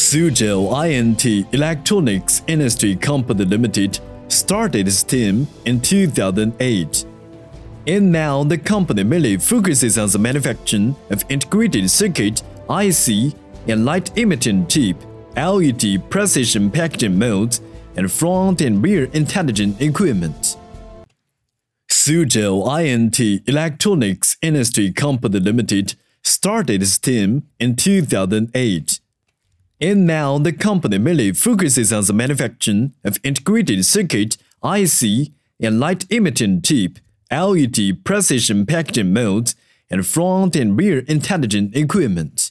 Suzhou INT Electronics Industry Company Limited started its team in 2008. And now the company mainly focuses on the manufacturing of integrated circuit, IC, and light emitting chip, LED precision packaging molds, and front and rear intelligent equipment. Suzhou INT Electronics Industry Company Limited started its team in 2008. And now the company mainly focuses on the manufacturing of integrated circuit, IC, and light emitting chip, LED precision packaging molds, and front and rear intelligent equipment.